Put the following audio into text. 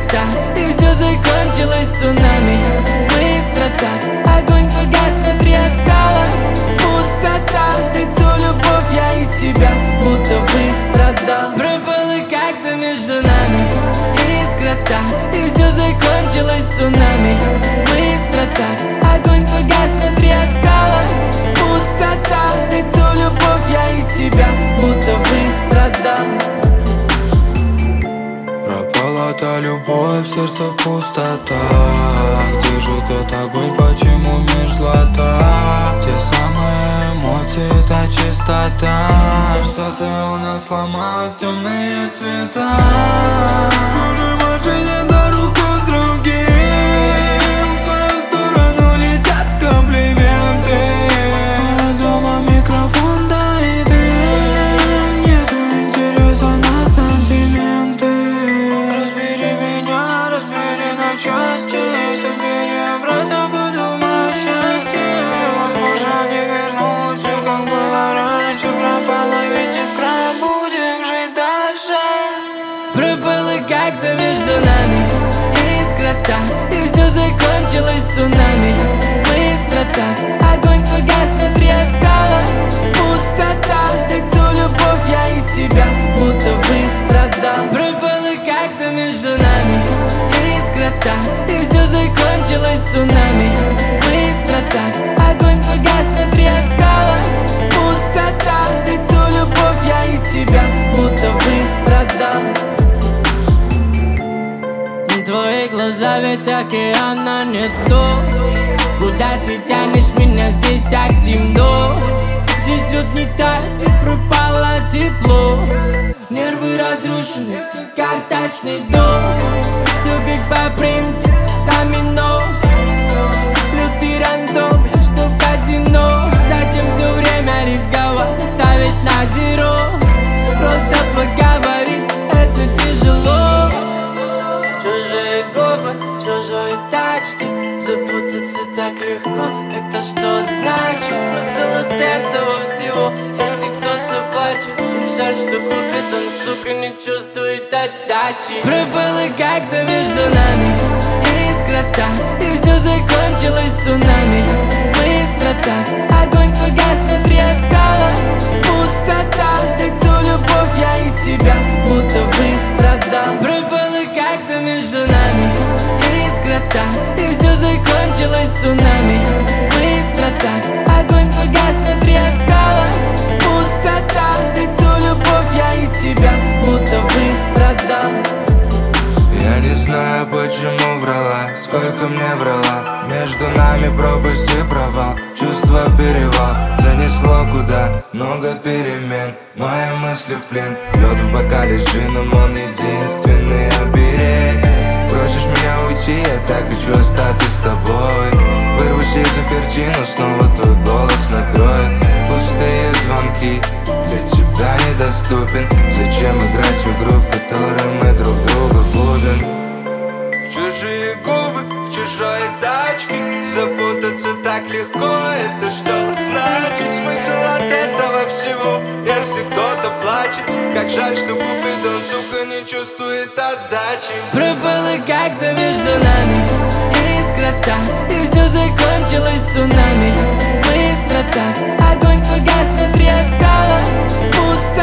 Искрота, и все закончилось цунами. Быстро так, огонь погас, внутри осталась пустота. Эту любовь я из себя будто выстрадал. Пропало как-то между нами искрота, и все закончилось цунами. Быстро так, огонь погас, внутри осталась пустота. Эту любовь я из себя будто выстрадал. Пропала та любовь, в сердце пустота. Где же тот огонь, почему мир злата? Те самые эмоции, та чистота. Что-то у нас сломалось, темные цвета. В чужой машине за руку с другим, в твою сторону летят комплименты. Дома микрофон, да и дым. Нету интереса на сантименты. Разбери меня, разбери на части. Собери обратно, подумай о счастье. Возможно, не вернуть все, как было раньше. Пропало, ведь искра, будем жить дальше. Пропало как-то между нами искрота, и все закончилось цунами. Быстро так, огонь погас, внутри осталась пустота. Эту любовь я из себя будто выстрадал. Пропало как-то между нами искрота, и все закончилось цунами. Быстро так, огонь погас, внутри осталась пустота. Эту любовь я из себя будто выстрадал. Твои глаза ведь океана нет дно. Куда ты тянешь меня, здесь так темно. Здесь лед не тает и пропало тепло. Нервы разрушены, как карточный дом. Все как по принципу домино. Лютый рандом, я что в казино. Зачем все время рисковать, ставить на зеро? Просто поговорить, это тяжело. Чужие губы, чужой тачки, запутаться так легко. Это что значит? Смысл от этого всего? Если кто-то плачет, как жаль, что купит, он, сука, не чувствует отдачи. Пропало как-то между нами искрота, и все закончилось цунами. Быстро так, огонь погас, внутри осталась пустота. Эту любовь я из себя будто выстрадал. Пропало как-то между нами искрота, и все закончилось цунами. Быстро так, огонь погас, внутри осталась пустота. Эту любовь я из себя будто выстрадал. Я не знаю, почему врала, сколько мне врала. Между нами пропасть и провал, чувство перевал. Занесло куда, много перемен, мои мысли в плен. Лед в бокале с джином, он единственный оберег. Просишь меня уйти, я так хочу остаться с тобой. Вырвусь из апертину, снова твой голос накроет. Пустые звонки, для тебя недоступен. Зачем играть в игру, в которой мы друг друга губим? В чужие губы, в чужой тачке, запутаться так легко. Это что значит? Смысл от этого всего? Если кто-то плачет, как жаль, что купит, он, сука, не чувствует отдачи. Пропало как-то между нами искрота, и все закончилось цунами. Быстро так, огонь погас, внутри осталась пустота.